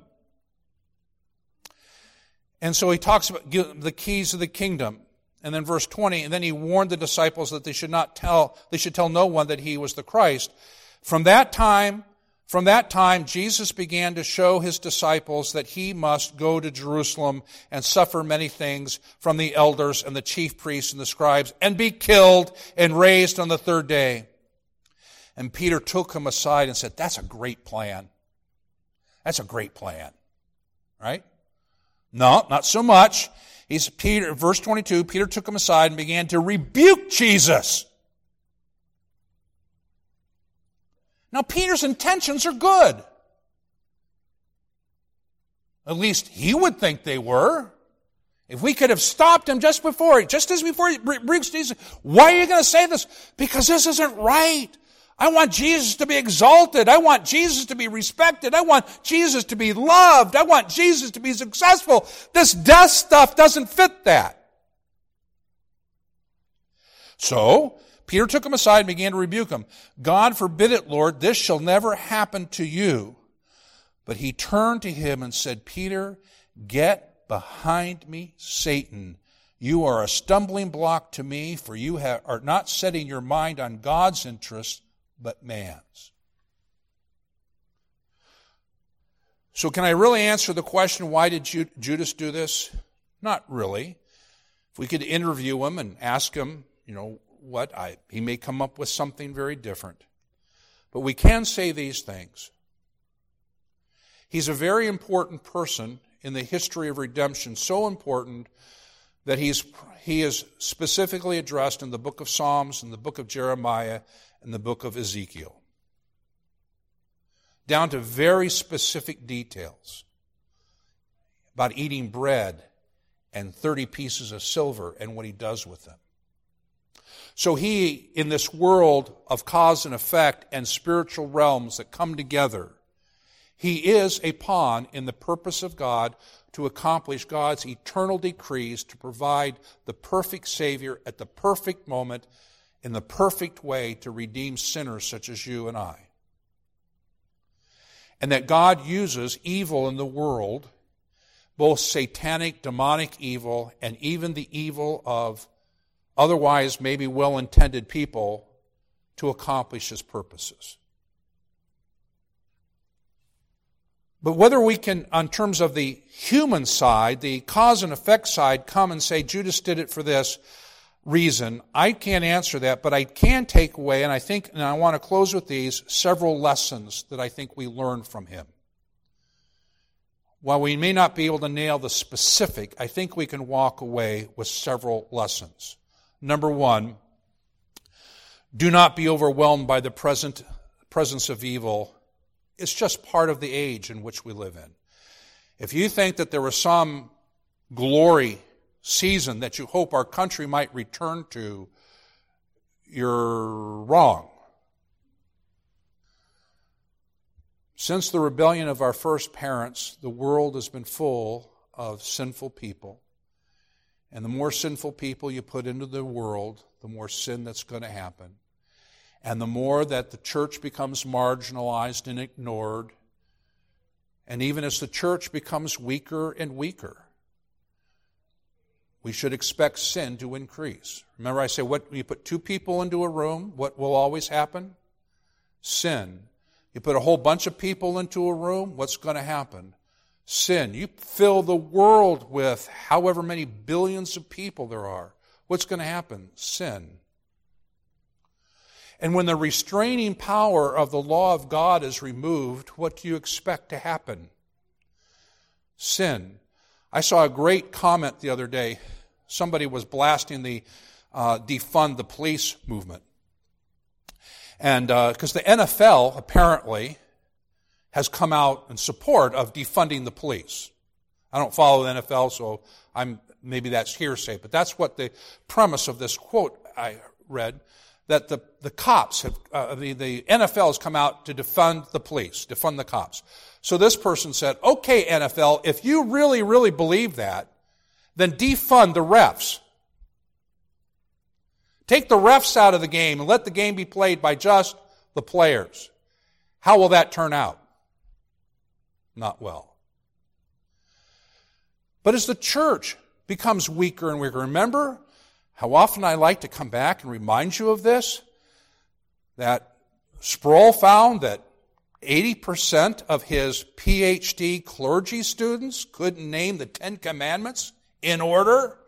And so he talks about the keys of the kingdom. And then verse twenty, and then he warned the disciples that they should not tell, they should tell no one that he was the Christ. From that time From that time, Jesus began to show his disciples that he must go to Jerusalem and suffer many things from the elders and the chief priests and the scribes and be killed and raised on the third day. And Peter took him aside and said, that's a great plan. That's a great plan. Right? No, not so much. He's Peter, verse twenty-two, Peter took him aside and began to rebuke Jesus. Now, Peter's intentions are good. At least he would think they were. If we could have stopped him just before, just as before he rebukes Jesus, why are you going to say this? Because this isn't right. I want Jesus to be exalted. I want Jesus to be respected. I want Jesus to be loved. I want Jesus to be successful. This death stuff doesn't fit that. So, Peter took him aside and began to rebuke him. God forbid it, Lord, this shall never happen to you. But he turned to him and said, Peter, get behind me, Satan. You are a stumbling block to me, for you have, are not setting your mind on God's interests, but man's. So can I really answer the question, why did Judas do this? Not really. If we could interview him and ask him, you know, what, I, he may come up with something very different. But we can say these things. He's a very important person in the history of redemption, so important that he's he is specifically addressed in the book of Psalms, in the book of Jeremiah, and the book of Ezekiel. Down to very specific details about eating bread and thirty pieces of silver and what he does with them. So he, in this world of cause and effect and spiritual realms that come together, he is a pawn in the purpose of God to accomplish God's eternal decrees to provide the perfect Savior at the perfect moment in the perfect way to redeem sinners such as you and I. And that God uses evil in the world, both satanic, demonic evil, and even the evil of otherwise maybe well-intended people, to accomplish his purposes. But whether we can, in terms of the human side, the cause and effect side, come and say Judas did it for this reason, I can't answer that, but I can take away, and I think, and I want to close with these, several lessons that I think we learn from him. While we may not be able to nail the specific, I think we can walk away with several lessons. Number one, do not be overwhelmed by the present presence of evil. It's just part of the age in which we live in. If you think that there was some glory season that you hope our country might return to, you're wrong. Since the rebellion of our first parents, the world has been full of sinful people. And the more sinful people you put into the world, the more sin that's going to happen. And the more that the church becomes marginalized and ignored, and even as the church becomes weaker and weaker, we should expect sin to increase. Remember I say, what, you put two people into a room, what will always happen? Sin. You put a whole bunch of people into a room, what's going to happen? Sin. You fill the world with however many billions of people there are. What's going to happen? Sin. And when the restraining power of the law of God is removed, what do you expect to happen? Sin. I saw a great comment the other day. Somebody was blasting the uh, defund the police movement. And because uh, the N F L apparently has come out in support of defunding the police. I don't follow the N F L, so I'm maybe that's hearsay, but that's what the premise of this quote I read, that the, the cops have, uh, the, the N F L has come out to defund the police, defund the cops. So this person said, okay, N F L, if you really, really believe that, then defund the refs. Take the refs out of the game and let the game be played by just the players. How will that turn out? Not well. But as the church becomes weaker and weaker, remember how often I like to come back and remind you of this? That Sproul found that eighty percent of his P H D clergy students couldn't name the Ten Commandments in order?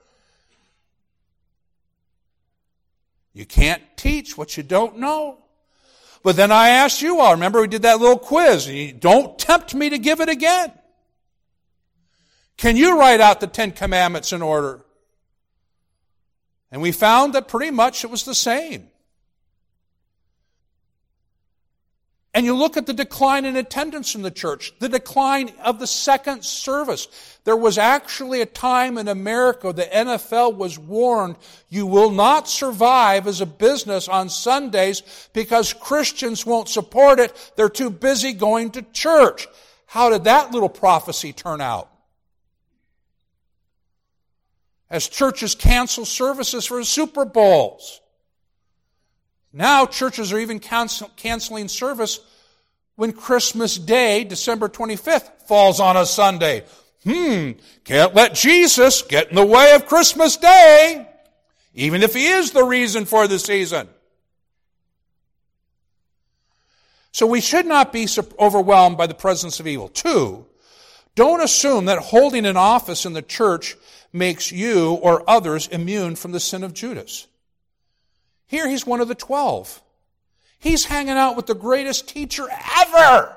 You can't teach what you don't know. But then I asked you all, remember we did that little quiz, and you don't tempt me to give it again. Can you write out the Ten Commandments in order? And we found that pretty much it was the same. And you look at the decline in attendance in the church, the decline of the second service. There was actually a time in America the N F L was warned, you will not survive as a business on Sundays because Christians won't support it. They're too busy going to church. How did that little prophecy turn out? As churches cancel services for Super Bowls. Now churches are even cancel, canceling service when Christmas Day, December twenty-fifth, falls on a Sunday. Hmm, can't let Jesus get in the way of Christmas Day, even if he is the reason for the season. So we should not be overwhelmed by the presence of evil. Two, don't assume that holding an office in the church makes you or others immune from the sin of Judas. Here he's one of the twelve. He's hanging out with the greatest teacher ever.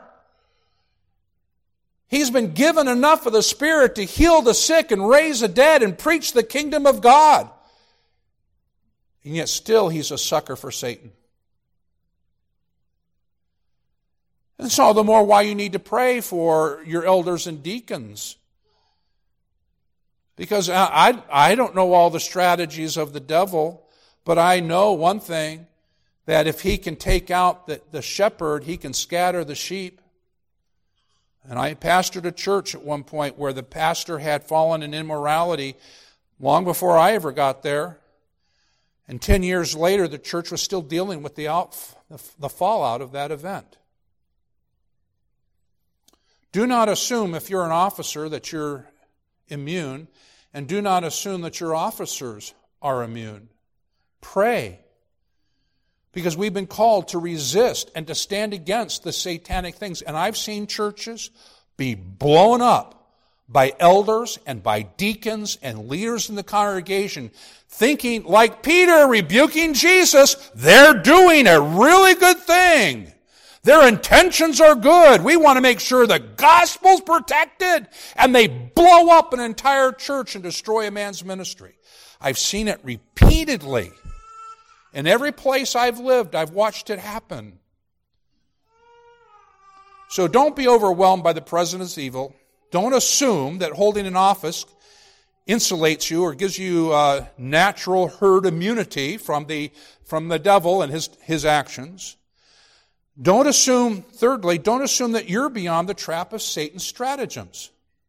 He's been given enough of the Spirit to heal the sick and raise the dead and preach the kingdom of God. And yet still he's a sucker for Satan. And it's all the more why you need to pray for your elders and deacons. Because I, I, I don't know all the strategies of the devil, but I know one thing, that if he can take out the, the shepherd, he can scatter the sheep. And I pastored a church at one point where the pastor had fallen in immorality long before I ever got there. And ten years later, the church was still dealing with the, out, the fallout of that event. Do not assume if you're an officer that you're immune, and do not assume that your officers are immune. Pray. Because we've been called to resist and to stand against the satanic things. And I've seen churches be blown up by elders and by deacons and leaders in the congregation thinking, like Peter rebuking Jesus, they're doing a really good thing. Their intentions are good. We want to make sure the gospel's protected. And they blow up an entire church and destroy a man's ministry. I've seen it repeatedly. In every place I've lived, I've watched it happen. So don't be overwhelmed by the presence of evil. Don't assume that holding an office insulates you or gives you uh, natural herd immunity from the, from the devil and his, his actions. Don't assume, thirdly, don't assume that you're beyond the trap of Satan's stratagems.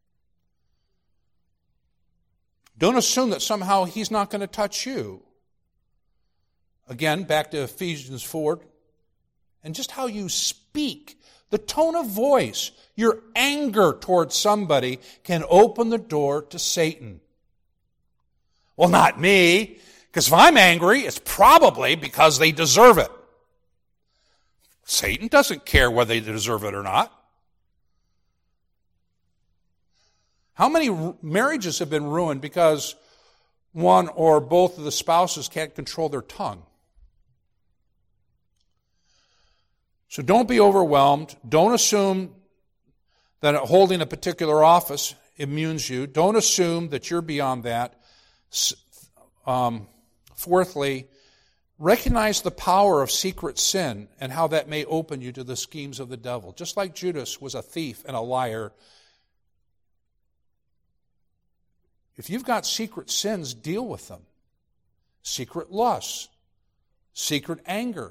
Don't assume that somehow he's not going to touch you. Again, back to Ephesians four, and just how you speak, the tone of voice, your anger towards somebody can open the door to Satan. Well, not me, because if I'm angry, it's probably because they deserve it. Satan doesn't care whether they deserve it or not. How many marriages have been ruined because one or both of the spouses can't control their tongue? So don't be overwhelmed. Don't assume that holding a particular office immunes you. Don't assume that you're beyond that. Um, fourthly, recognize the power of secret sin and how that may open you to the schemes of the devil. Just like Judas was a thief and a liar, if you've got secret sins, deal with them. Secret lusts, secret anger,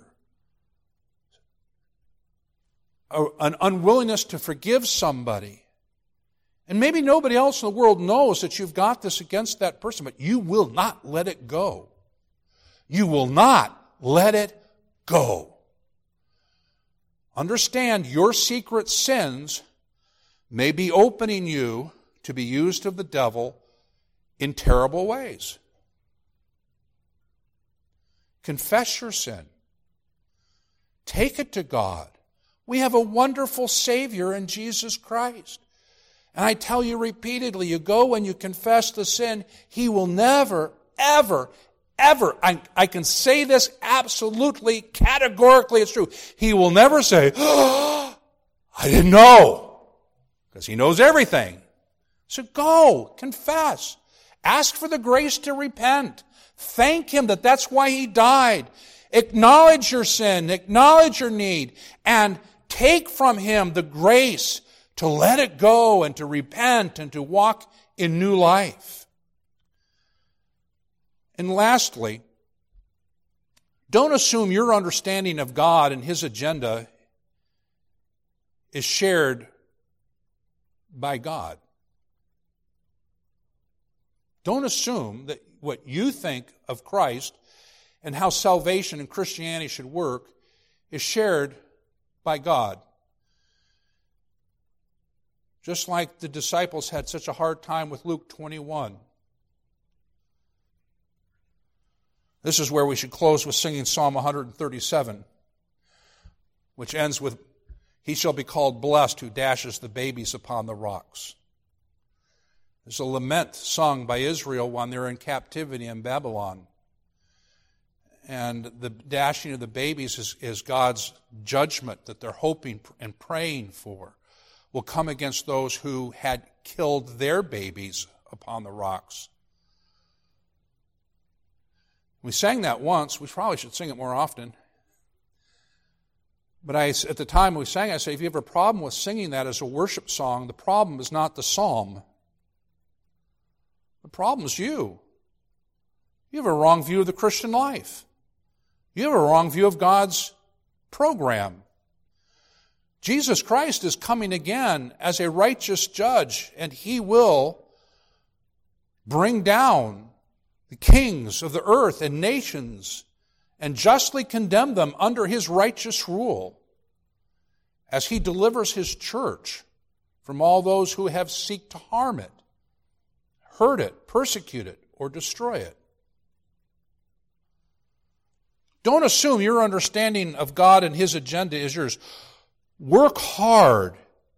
an unwillingness to forgive somebody. And maybe nobody else in the world knows that you've got this against that person, but you will not let it go. You will not let it go. Understand your secret sins may be opening you to be used of the devil in terrible ways. Confess your sin. Take it to God. We have a wonderful Savior in Jesus Christ. And I tell you repeatedly, you go and you confess the sin, He will never, ever, ever, I, I can say this absolutely, categorically, it's true. He will never say, oh, I didn't know. Because He knows everything. So go, confess. Ask for the grace to repent. Thank Him that that's why He died. Acknowledge your sin, acknowledge your need, and take from Him the grace to let it go and to repent and to walk in new life. And lastly, don't assume your understanding of God and His agenda is shared by God. Don't assume that what you think of Christ and how salvation and Christianity should work is shared by God. Just like the disciples had such a hard time with Luke twenty-one. This is where we should close with singing Psalm one thirty-seven, which ends with, He shall be called blessed who dashes the babies upon the rocks. There's a lament sung by Israel when they're in captivity in Babylon. And the dashing of the babies is, is God's judgment that they're hoping and praying for will come against those who had killed their babies upon the rocks. We sang that once. We probably should sing it more often. But I, at the time we sang, I say, if you have a problem with singing that as a worship song, the problem is not the psalm. The problem is you. You have a wrong view of the Christian life. You have a wrong view of God's program. Jesus Christ is coming again as a righteous judge, and He will bring down the kings of the earth and nations and justly condemn them under His righteous rule as He delivers His church from all those who have sought to harm it, hurt it, persecute it, or destroy it. Don't assume your understanding of God and His agenda is yours. Work hard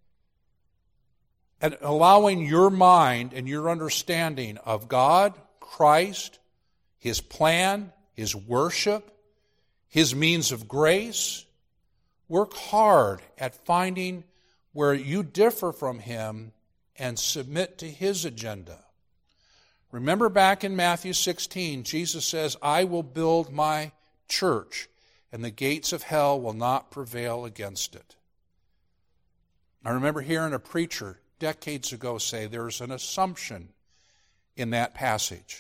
at allowing your mind and your understanding of God, Christ, His plan, His worship, His means of grace. Work hard at finding where you differ from Him and submit to His agenda. Remember back in Matthew sixteen, Jesus says, I will build my church, and the gates of hell will not prevail against it. I remember hearing a preacher decades ago say there's an assumption in that passage.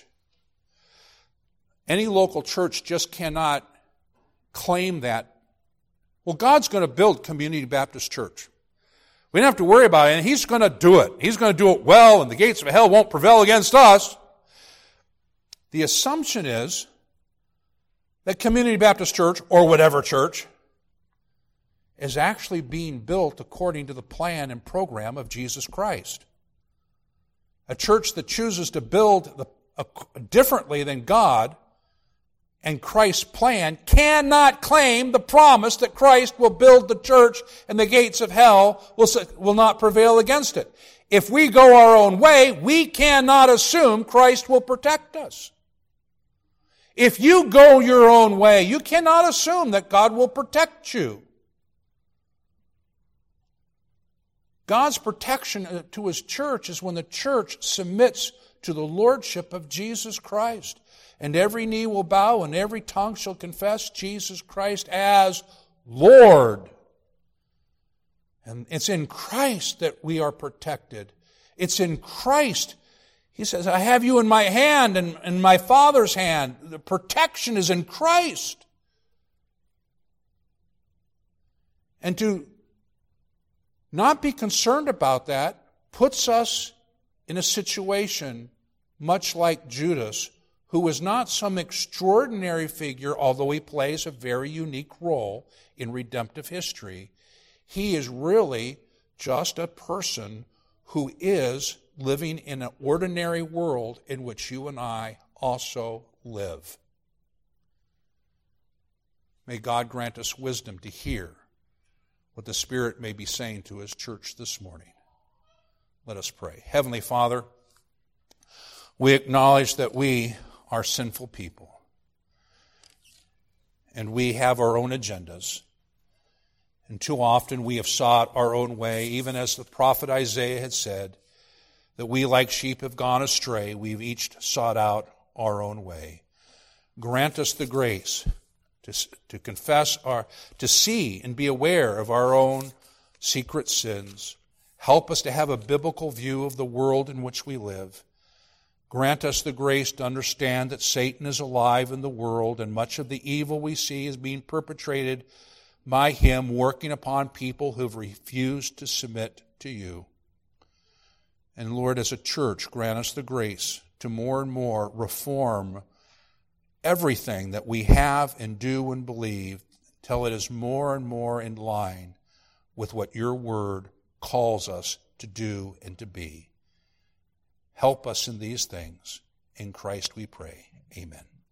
Any local church just cannot claim that, well, God's going to build Community Baptist Church. We don't have to worry about it, and He's going to do it. He's going to do it well, and the gates of hell won't prevail against us. The assumption is that Community Baptist Church, or whatever church, is actually being built according to the plan and program of Jesus Christ. A church that chooses to build the, uh, differently than God and Christ's plan cannot claim the promise that Christ will build the church and the gates of hell will, will not prevail against it. If we go our own way, we cannot assume Christ will protect us. If you go your own way, you cannot assume that God will protect you. God's protection to His church is when the church submits to the lordship of Jesus Christ. And every knee will bow and every tongue shall confess Jesus Christ as Lord. And it's in Christ that we are protected. It's in Christ. He says, I have you in my hand and in my Father's hand. The protection is in Christ. And to not be concerned about that puts us in a situation much like Judas, who was not some extraordinary figure, although he plays a very unique role in redemptive history. He is really just a person who is living in an ordinary world in which you and I also live. May God grant us wisdom to hear what the Spirit may be saying to His church this morning. Let us pray. Heavenly Father, we acknowledge that we are sinful people, and we have our own agendas. And too often we have sought our own way, even as the prophet Isaiah had said, that we like sheep have gone astray. We've each sought out our own way. Grant us the grace to, to confess our, to see and be aware of our own secret sins. Help us to have a biblical view of the world in which we live. Grant us the grace to understand that Satan is alive in the world, and much of the evil we see is being perpetrated by him, working upon people who have refused to submit to you. And Lord, as a church, grant us the grace to more and more reform everything that we have and do and believe till it is more and more in line with what your word calls us to do and to be. Help us in these things. In Christ we pray. Amen.